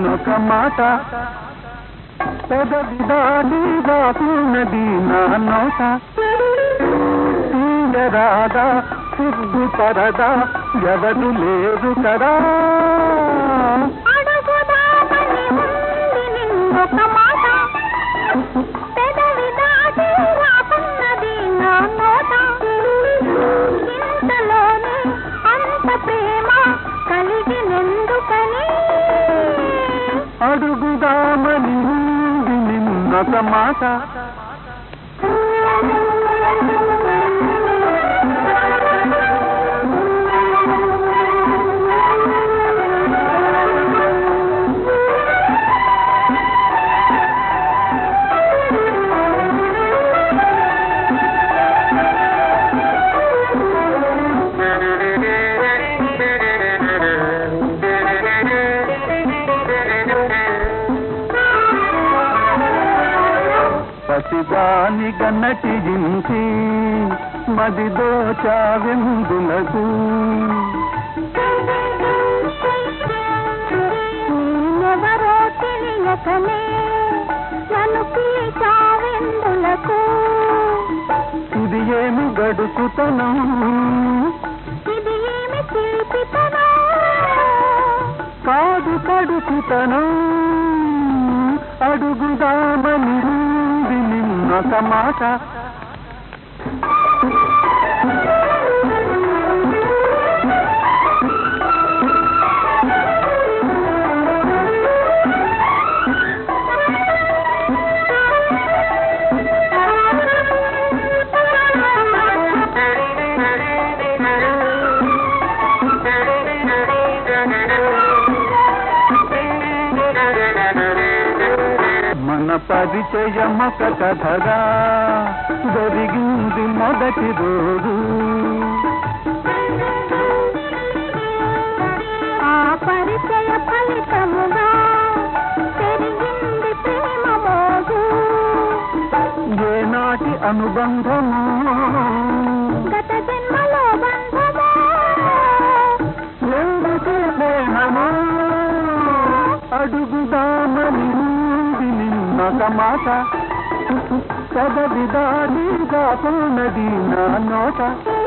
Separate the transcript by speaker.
Speaker 1: నిన్నొక మాట పెదవి దాటి దాకున్నది నా నోట తీయరాదా సిగ్గుపరదా ఎవరు లేరు కదా అడుగుదామని నిన్నొక మాట పసిదాని గన్నటించి మదిదో చావెందులకు
Speaker 2: నేనెవరో తెలియకనే నన్ను పిలిచావెందులకు
Speaker 1: ఇది ఏమి గడుపుతనం
Speaker 2: ఇది ఏమి చిలిపితనం
Speaker 1: కాదు కడుపుతనం అడుగుదామని నిన్నొక మాట మన పరిచయమొక కథగా జరిగింది మొదటి రోజు
Speaker 2: ఆ పరిచయ ఫలితముగా పెరిగింది ప్రేమ మోజు
Speaker 1: ఏనాటి అనుబంధము
Speaker 2: గత జన్మలో బంధము
Speaker 1: ఎందుకు స్నేహము అడుగుదామని నిన్నొక మాట పెదవి దాడి దాకున్నది నా నోట